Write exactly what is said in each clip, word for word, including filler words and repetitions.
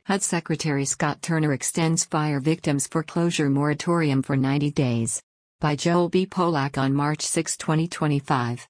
H U D Secretary Scott Turner extends fire victims foreclosure moratorium for ninety days. By Joel B. Polak on March sixth, twenty twenty-five.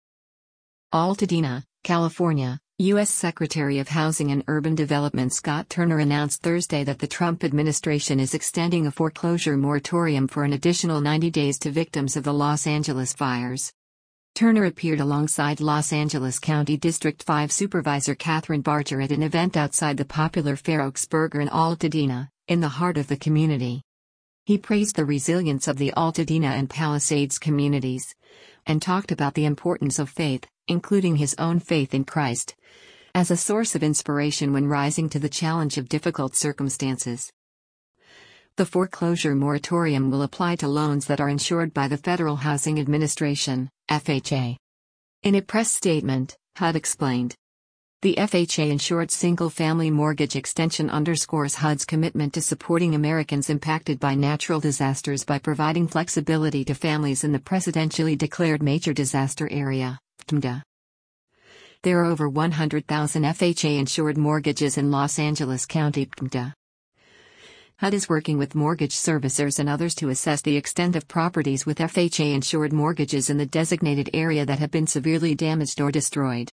Altadena, California, U S Secretary of Housing and Urban Development Scott Turner announced Thursday that the Trump administration is extending a foreclosure moratorium for an additional ninety days to victims of the Los Angeles fires. Turner appeared alongside Los Angeles County District five Supervisor Catherine Barger at an event outside the popular Fair Oaks Burger in Altadena, in the heart of the community. He praised the resilience of the Altadena and Palisades communities, and talked about the importance of faith, including his own faith in Christ, as a source of inspiration when rising to the challenge of difficult circumstances. The foreclosure moratorium will apply to loans that are insured by the Federal Housing Administration, F H A. In a press statement, H U D explained. The F H A-insured single-family mortgage extension underscores H U D's commitment to supporting Americans impacted by natural disasters by providing flexibility to families in the presidentially declared major disaster area, F M D A. There are over one hundred thousand F H A-insured mortgages in Los Angeles County, F M D A. H U D is working with mortgage servicers and others to assess the extent of properties with F H A-insured mortgages in the designated area that have been severely damaged or destroyed.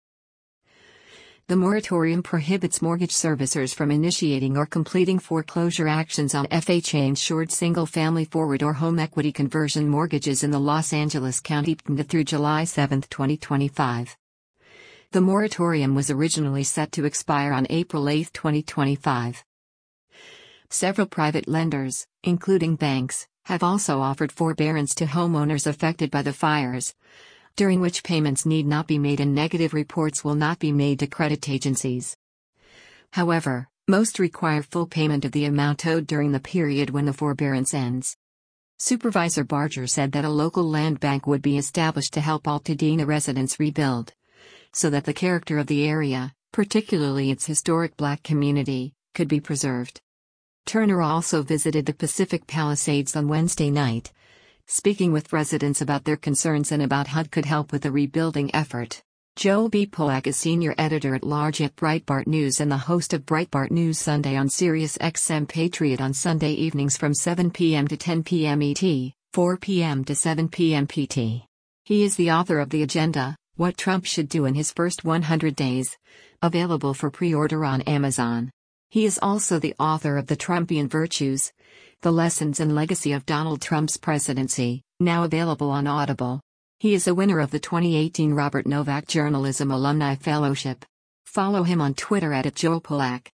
The moratorium prohibits mortgage servicers from initiating or completing foreclosure actions on F H A-insured single-family forward or home equity conversion mortgages in the Los Angeles County P M D A through July seventh, twenty twenty-five. The moratorium was originally set to expire on April eighth, twenty twenty-five. Several private lenders, including banks, have also offered forbearance to homeowners affected by the fires, during which payments need not be made and negative reports will not be made to credit agencies. However, most require full payment of the amount owed during the period when the forbearance ends. Supervisor Barger said that a local land bank would be established to help Altadena residents rebuild, so that the character of the area, particularly its historic Black community, could be preserved. Turner also visited the Pacific Palisades on Wednesday night, speaking with residents about their concerns and about how H U D could help with the rebuilding effort. Joel B. Polak is senior editor-at-large at Breitbart News and the host of Breitbart News Sunday on Sirius X M Patriot on Sunday evenings from seven p m to ten p m E T, four p m to seven p m P T. He is the author of The Agenda, What Trump Should Do in His First one hundred days, available for pre-order on Amazon. He is also the author of The Trumpian Virtues, The Lessons and Legacy of Donald Trump's Presidency, now available on Audible. He is a winner of the twenty eighteen Robert Novak Journalism Alumni Fellowship. Follow him on Twitter at, at Joel Polak.